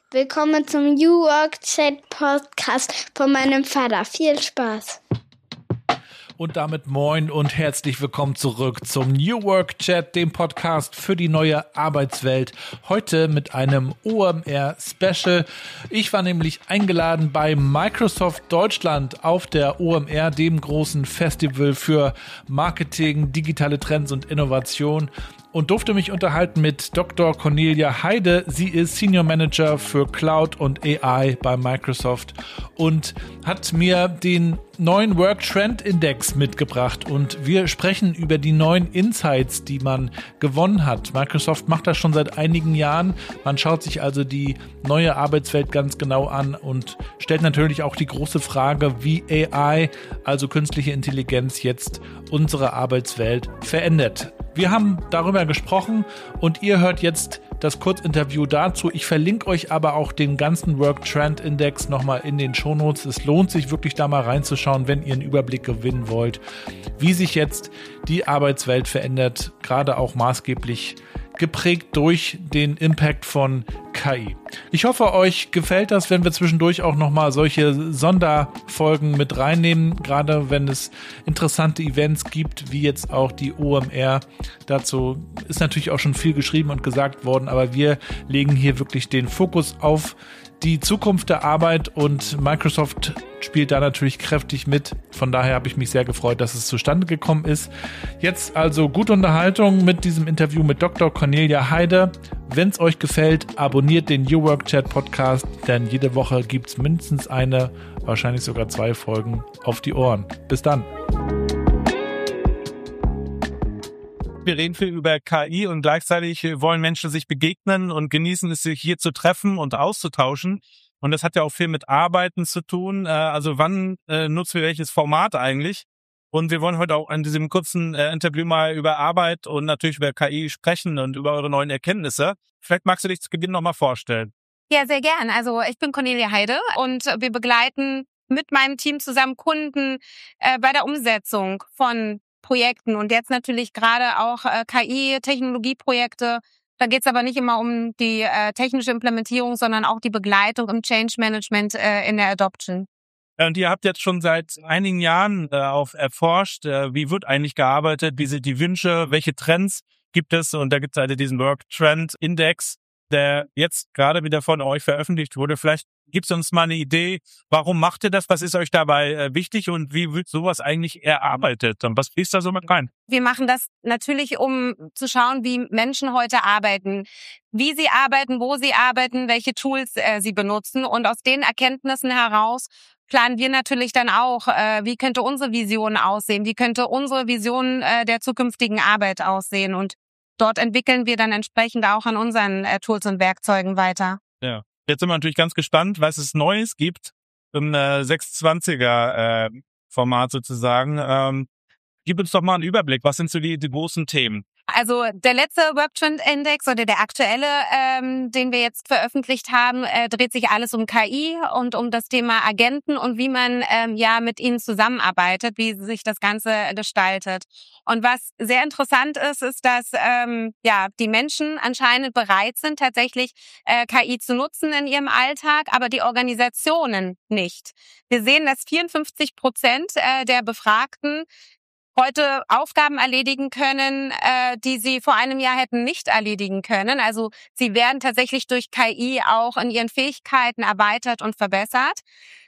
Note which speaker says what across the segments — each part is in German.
Speaker 1: Willkommen zum New Work Chat Podcast von meinem Vater. Viel Spaß.
Speaker 2: Und damit moin und herzlich willkommen zurück zum New Work Chat, dem Podcast für die neue Arbeitswelt. Heute mit einem OMR-Special. Ich war nämlich eingeladen bei Microsoft Deutschland auf der OMR, dem großen Festival für Marketing, digitale Trends und Innovation. Und durfte mich unterhalten mit Dr. Cornelia Heide. Sie ist Senior Manager für Cloud und AI bei Microsoft und hat mir den neuen Work Trend Index mitgebracht. Und wir sprechen über die neuen Insights, die man gewonnen hat. Microsoft macht das schon seit einigen Jahren. Man schaut sich also die neue Arbeitswelt ganz genau an und stellt natürlich auch die große Frage, wie AI, also künstliche Intelligenz, jetzt unsere Arbeitswelt verändert. Wir haben darüber gesprochen und ihr hört jetzt das Kurzinterview dazu. Ich verlinke euch aber auch den ganzen Work Trend Index nochmal in den Shownotes. Es lohnt sich wirklich da mal reinzuschauen, wenn ihr einen Überblick gewinnen wollt, wie sich jetzt die Arbeitswelt verändert, gerade auch maßgeblich geprägt durch den Impact von KI. Ich hoffe, euch gefällt das, wenn wir zwischendurch auch nochmal solche Sonderfolgen mit reinnehmen, gerade wenn es interessante Events gibt, wie jetzt auch die OMR. Dazu ist natürlich auch schon viel geschrieben und gesagt worden, aber wir legen hier wirklich den Fokus auf die Zukunft der Arbeit und Microsoft spielt da natürlich kräftig mit. Von daher habe ich mich sehr gefreut, dass es zustande gekommen ist. Jetzt also gute Unterhaltung mit diesem Interview mit Dr. Cornelia Heide. Wenn es euch gefällt, abonniert den New Work Chat Podcast, denn jede Woche gibt es mindestens eine, wahrscheinlich sogar 2 Folgen auf die Ohren. Bis dann.
Speaker 3: Wir reden viel über KI und gleichzeitig wollen Menschen sich begegnen und genießen es, sich hier zu treffen und auszutauschen. Und das hat ja auch viel mit Arbeiten zu tun. Also wann nutzen wir welches Format eigentlich? Und wir wollen heute auch in diesem kurzen Interview mal über Arbeit und natürlich über KI sprechen und über eure neuen Erkenntnisse. Vielleicht magst du dich zu Beginn nochmal vorstellen.
Speaker 4: Ja, sehr gern. Also ich bin Cornelia Heide und wir begleiten mit meinem Team zusammen Kunden bei der Umsetzung von Projekten und jetzt natürlich gerade auch KI-Technologieprojekte. Da geht es aber nicht immer um die technische Implementierung, sondern auch die Begleitung im Change Management in der Adoption.
Speaker 3: Und ihr habt jetzt schon seit einigen Jahren auch erforscht, wie wird eigentlich gearbeitet, wie sind die Wünsche, welche Trends gibt es? Und da gibt es halt diesen Work Trend Index, der jetzt gerade wieder von euch veröffentlicht wurde. Vielleicht gibt es uns mal eine Idee, warum macht ihr das? Was ist euch dabei wichtig und wie wird sowas eigentlich erarbeitet? Und was fließt da so mit rein?
Speaker 4: Wir machen das natürlich, um zu schauen, wie Menschen heute arbeiten, wie sie arbeiten, wo sie arbeiten, welche Tools sie benutzen. Und aus den Erkenntnissen heraus planen wir natürlich dann auch, wie könnte unsere Vision aussehen, wie könnte unsere Vision der zukünftigen Arbeit aussehen. Und dort entwickeln wir dann entsprechend auch an unseren Tools und Werkzeugen weiter.
Speaker 3: Ja. Jetzt sind wir natürlich ganz gespannt, was es Neues gibt im 620er Format sozusagen. Gib uns doch mal einen Überblick. Was sind so die großen Themen?
Speaker 4: Also der letzte Work Trend Index oder der aktuelle, den wir jetzt veröffentlicht haben, dreht sich alles um KI und um das Thema Agenten und wie man mit ihnen zusammenarbeitet, wie sich das Ganze gestaltet. Und was sehr interessant ist, ist, dass die Menschen anscheinend bereit sind, tatsächlich KI zu nutzen in ihrem Alltag, aber die Organisationen nicht. Wir sehen, dass 54% der Befragten heute Aufgaben erledigen können, die sie vor einem Jahr hätten nicht erledigen können. Also sie werden tatsächlich durch KI auch in ihren Fähigkeiten erweitert und verbessert.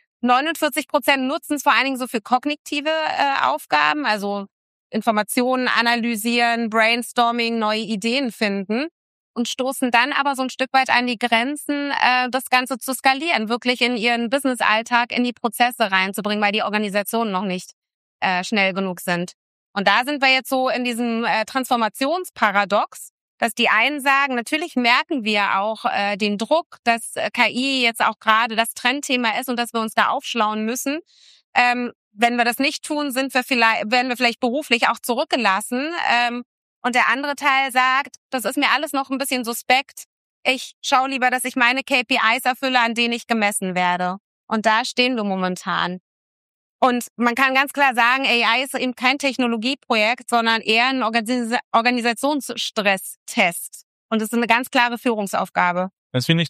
Speaker 4: 49% nutzen es vor allen Dingen so für kognitive Aufgaben, also Informationen analysieren, Brainstorming, neue Ideen finden und stoßen dann aber so ein Stück weit an die Grenzen, das Ganze zu skalieren, wirklich in ihren Business-Alltag, in die Prozesse reinzubringen, weil die Organisationen noch nicht schnell genug sind. Und da sind wir jetzt so in diesem Transformationsparadox, dass die einen sagen, natürlich merken wir auch den Druck, dass KI jetzt auch gerade das Trendthema ist und dass wir uns da aufschlauen müssen. Wenn wir das nicht tun, werden wir vielleicht beruflich auch zurückgelassen. Und der andere Teil sagt, das ist mir alles noch ein bisschen suspekt. Ich schaue lieber, dass ich meine KPIs erfülle, an denen ich gemessen werde. Und da stehen wir momentan. Und man kann ganz klar sagen, AI ist eben kein Technologieprojekt, sondern eher ein Organisationsstresstest. Und es ist eine ganz klare Führungsaufgabe.
Speaker 3: Das finde ich das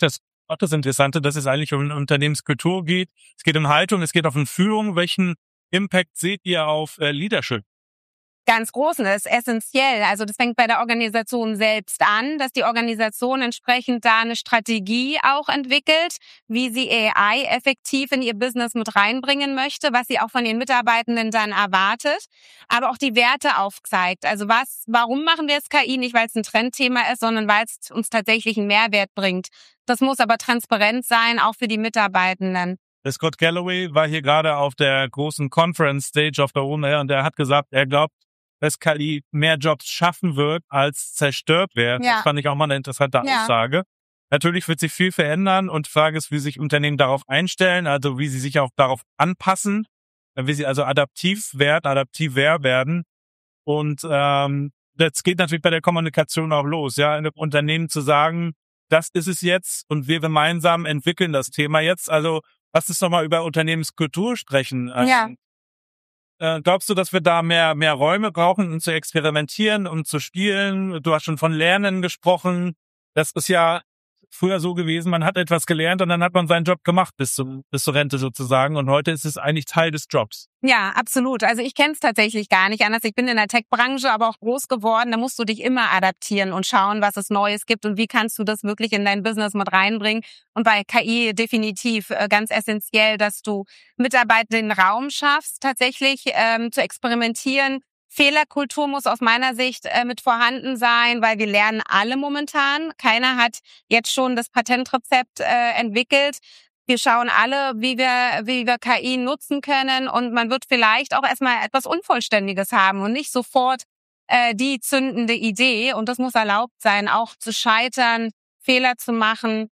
Speaker 3: auch das Interessante, dass es eigentlich um Unternehmenskultur geht. Es geht um Haltung, es geht um Führung. Welchen Impact seht ihr auf Leadership?
Speaker 4: Ganz großen, das ist essentiell. Also das fängt bei der Organisation selbst an, dass die Organisation entsprechend da eine Strategie auch entwickelt, wie sie AI effektiv in ihr Business mit reinbringen möchte, was sie auch von den Mitarbeitenden dann erwartet, aber auch die Werte aufzeigt. Also warum machen wir jetzt KI? Nicht, weil es ein Trendthema ist, sondern weil es uns tatsächlich einen Mehrwert bringt. Das muss aber transparent sein, auch für die Mitarbeitenden.
Speaker 3: Scott Galloway war hier gerade auf der großen Conference Stage auf der OMR und er hat gesagt, er glaubt, dass KI mehr Jobs schaffen wird, als zerstört werden.
Speaker 4: Ja.
Speaker 3: Das fand ich auch mal eine interessante
Speaker 4: Ja.
Speaker 3: Aussage. Natürlich wird sich viel verändern und die Frage ist, wie sich Unternehmen darauf einstellen, also wie sie sich auch darauf anpassen, wie sie also adaptiver werden. Und das geht natürlich bei der Kommunikation auch los, ja, in einem Unternehmen zu sagen, das ist es jetzt und wir gemeinsam entwickeln das Thema jetzt. Also lass uns doch mal über Unternehmenskultur sprechen.
Speaker 4: Ja.
Speaker 3: Glaubst du, dass wir da mehr Räume brauchen, um zu experimentieren, um zu spielen? Du hast schon von Lernen gesprochen. Das ist ja früher so gewesen, man hat etwas gelernt und dann hat man seinen Job gemacht bis zur Rente sozusagen. Und heute ist es eigentlich Teil des Jobs.
Speaker 4: Ja, absolut. Also ich kenne es tatsächlich gar nicht anders. Ich bin in der Tech-Branche aber auch groß geworden. Da musst du dich immer adaptieren und schauen, was es Neues gibt und wie kannst du das wirklich in dein Business mit reinbringen. Und bei KI definitiv ganz essentiell, dass du Mitarbeitenden den Raum schaffst, tatsächlich zu experimentieren. Fehlerkultur muss aus meiner Sicht mit vorhanden sein, weil wir lernen alle momentan. Keiner hat jetzt schon das Patentrezept entwickelt. Wir schauen alle, wie wir KI nutzen können und man wird vielleicht auch erstmal etwas Unvollständiges haben und nicht sofort die zündende Idee. Und das muss erlaubt sein, auch zu scheitern, Fehler zu machen.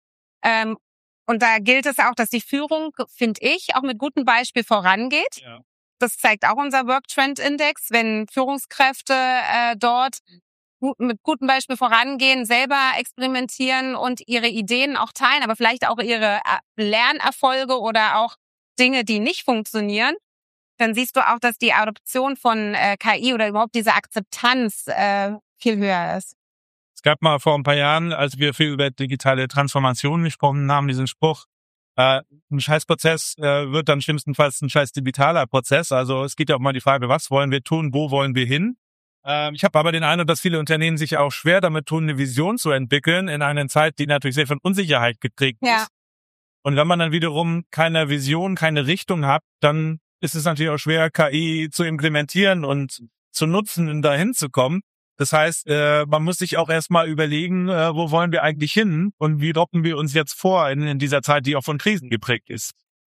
Speaker 4: Und da gilt es auch, dass die Führung, finde ich, auch mit gutem Beispiel vorangeht.
Speaker 3: Ja.
Speaker 4: Das zeigt auch unser Work-Trend-Index, wenn Führungskräfte dort mit gutem Beispiel vorangehen, selber experimentieren und ihre Ideen auch teilen, aber vielleicht auch ihre Lernerfolge oder auch Dinge, die nicht funktionieren, dann siehst du auch, dass die Adoption von KI oder überhaupt diese Akzeptanz viel höher ist.
Speaker 3: Es gab mal vor ein paar Jahren, als wir viel über digitale Transformation gesprochen haben, diesen Spruch, ein Scheißprozess wird dann schlimmstenfalls ein scheiß digitaler Prozess. Also es geht ja auch mal die Frage, was wollen wir tun, wo wollen wir hin? Ich habe aber den Eindruck, dass viele Unternehmen sich auch schwer damit tun, eine Vision zu entwickeln in einer Zeit, die natürlich sehr von Unsicherheit geprägt ist. Und wenn man dann wiederum keine Vision, keine Richtung hat, dann ist es natürlich auch schwer, KI zu implementieren und zu nutzen und dahin zu kommen. Das heißt, man muss sich auch erstmal überlegen, wo wollen wir eigentlich hin und wie roppen wir uns jetzt vor in dieser Zeit, die auch von Krisen geprägt ist.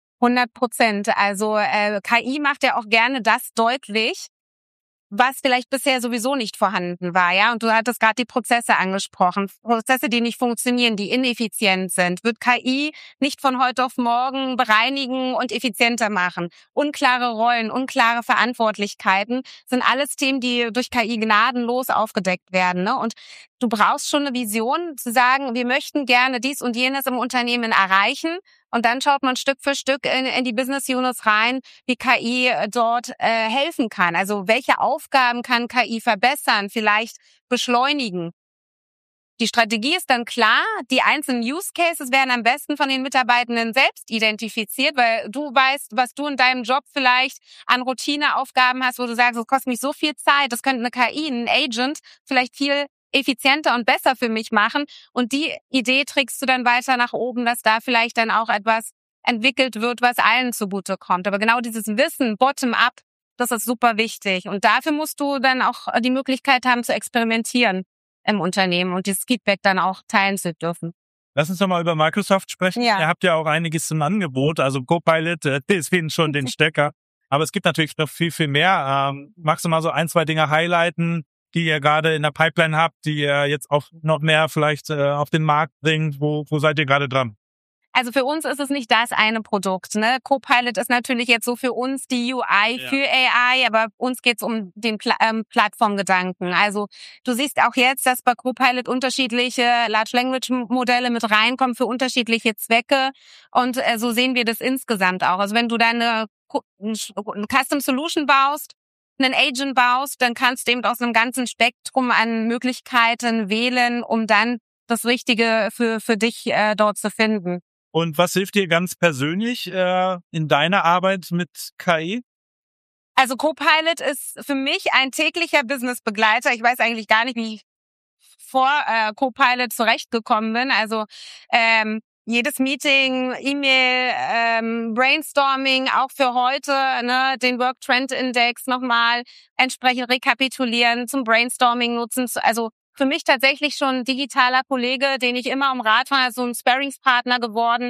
Speaker 4: 100%. Also KI macht ja auch gerne das deutlich, was vielleicht bisher sowieso nicht vorhanden war, ja. Und du hattest gerade die Prozesse angesprochen. Prozesse, die nicht funktionieren, die ineffizient sind, wird KI nicht von heute auf morgen bereinigen und effizienter machen. Unklare Rollen, unklare Verantwortlichkeiten sind alles Themen, die durch KI gnadenlos aufgedeckt werden, ne? Und du brauchst schon eine Vision, zu sagen, wir möchten gerne dies und jenes im Unternehmen erreichen. Und dann schaut man Stück für Stück in die Business Units rein, wie KI dort helfen kann. Also welche Aufgaben kann KI verbessern, vielleicht beschleunigen. Die Strategie ist dann klar. Die einzelnen Use Cases werden am besten von den Mitarbeitenden selbst identifiziert, weil du weißt, was du in deinem Job vielleicht an Routineaufgaben hast, wo du sagst, das kostet mich so viel Zeit, das könnte eine KI, ein Agent vielleicht viel effizienter und besser für mich machen. Und die Idee trägst du dann weiter nach oben, dass da vielleicht dann auch etwas entwickelt wird, was allen zugute kommt. Aber genau dieses Wissen, bottom-up, das ist super wichtig. Und dafür musst du dann auch die Möglichkeit haben, zu experimentieren im Unternehmen und dieses Feedback dann auch teilen zu dürfen.
Speaker 3: Lass uns doch mal über Microsoft sprechen.
Speaker 4: Ja.
Speaker 3: Ihr habt ja auch einiges im Angebot, also Copilot, deswegen schon den Stecker. Aber es gibt natürlich noch viel, viel mehr. Magst du mal so ein, zwei Dinge highlighten, die ihr gerade in der Pipeline habt, die ihr jetzt auch noch mehr vielleicht auf den Markt bringt? Wo seid ihr gerade dran?
Speaker 4: Also für uns ist es nicht das eine Produkt, ne? Copilot ist natürlich jetzt so für uns die UI für AI, aber uns geht's um den Plattformgedanken. Also du siehst auch jetzt, dass bei Copilot unterschiedliche Large Language Modelle mit reinkommen für unterschiedliche Zwecke und so sehen wir das insgesamt auch. Also wenn du deine Custom Solution baust, einen Agent baust, dann kannst du eben aus einem ganzen Spektrum an Möglichkeiten wählen, um dann das Richtige für dich dort zu finden.
Speaker 3: Und was hilft dir ganz persönlich in deiner Arbeit mit KI?
Speaker 4: Also Copilot ist für mich ein täglicher Businessbegleiter. Ich weiß eigentlich gar nicht, wie ich vor Copilot zurechtgekommen bin. Also jedes Meeting, E-Mail, Brainstorming, auch für heute, ne, den Work Trend Index nochmal entsprechend rekapitulieren, zum Brainstorming nutzen. Also für mich tatsächlich schon ein digitaler Kollege, den ich immer um Rat war, so ein Sparringspartner geworden.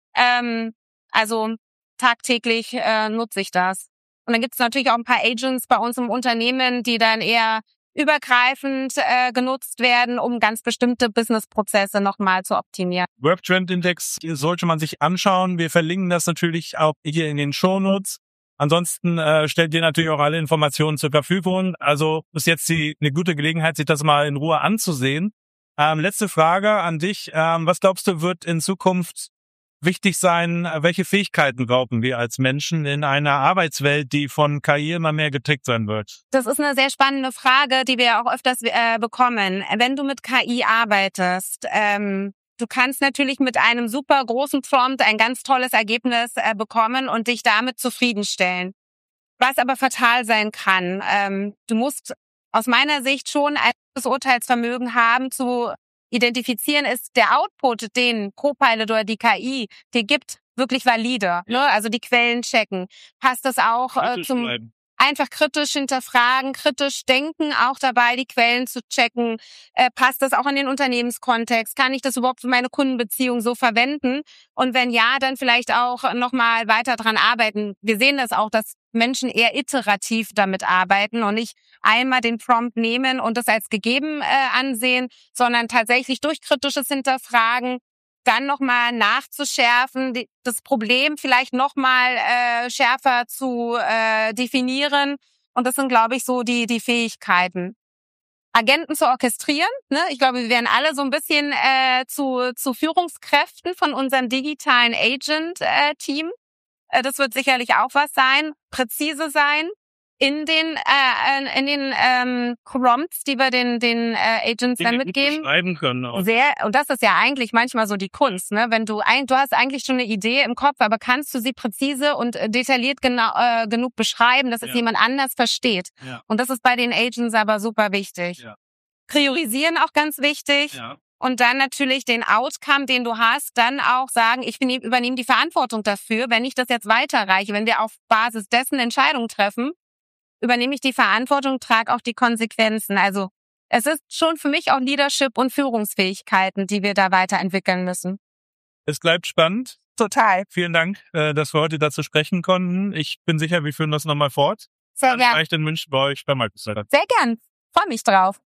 Speaker 4: Also tagtäglich nutze ich das. Und dann gibt es natürlich auch ein paar Agents bei uns im Unternehmen, die dann eher übergreifend genutzt werden, um ganz bestimmte Businessprozesse nochmal zu optimieren.
Speaker 3: Work Trend Index sollte man sich anschauen. Wir verlinken das natürlich auch hier in den Shownotes. Ansonsten stellt ihr natürlich auch alle Informationen zur Verfügung. Also ist jetzt eine gute Gelegenheit, sich das mal in Ruhe anzusehen. Letzte Frage an dich. Was glaubst du, wird in Zukunft wichtig sein? Welche Fähigkeiten brauchen wir als Menschen in einer Arbeitswelt, die von KI immer mehr getrickt sein wird?
Speaker 4: Das ist eine sehr spannende Frage, die wir auch öfters bekommen. Wenn du mit KI arbeitest, du kannst natürlich mit einem super großen Prompt ein ganz tolles Ergebnis bekommen und dich damit zufriedenstellen. Was aber fatal sein kann, du musst aus meiner Sicht schon ein Urteilsvermögen haben, zu identifizieren, ist der Output, den Copilot oder die KI dir gibt, wirklich valide. Ne? Also die Quellen checken. Passt das auch zum einfach kritisch hinterfragen, kritisch denken, auch dabei die Quellen zu checken. Passt das auch in den Unternehmenskontext? Kann ich das überhaupt für meine Kundenbeziehung so verwenden? Und wenn ja, dann vielleicht auch nochmal weiter dran arbeiten. Wir sehen das auch, dass Menschen eher iterativ damit arbeiten und nicht einmal den Prompt nehmen und das als gegeben ansehen, sondern tatsächlich durch kritisches Hinterfragen dann nochmal nachzuschärfen, das Problem vielleicht nochmal schärfer zu definieren. Und das sind, glaube ich, so die Fähigkeiten. Agenten zu orchestrieren, ne? Ich glaube, wir werden alle so ein bisschen zu Führungskräften von unserem digitalen Agent-Team. Das wird sicherlich auch was sein. Präzise sein in den Prompts, die wir den Agents dann mitgeben.
Speaker 3: Beschreiben können auch.
Speaker 4: Und das ist ja eigentlich manchmal so die Kunst, ne? Wenn du hast eigentlich schon eine Idee im Kopf, aber kannst du sie präzise und detailliert genug beschreiben, dass es jemand anders versteht. Ja. Und das ist bei den Agents aber super wichtig. Ja. Priorisieren auch ganz wichtig. Ja. Und dann natürlich den Outcome, den du hast, dann auch sagen, ich übernehme die Verantwortung dafür, wenn ich das jetzt weiterreiche, wenn wir auf Basis dessen Entscheidungen treffen, übernehme ich die Verantwortung, trage auch die Konsequenzen. Also es ist schon für mich auch Leadership und Führungsfähigkeiten, die wir da weiterentwickeln müssen.
Speaker 3: Es bleibt spannend.
Speaker 4: Total.
Speaker 3: Vielen Dank, dass wir heute dazu sprechen konnten. Ich bin sicher, wir führen das nochmal fort.
Speaker 4: Sehr gern.
Speaker 3: Vielleicht in München bei euch bei Microsoft.
Speaker 4: Sehr gern. Freue mich drauf.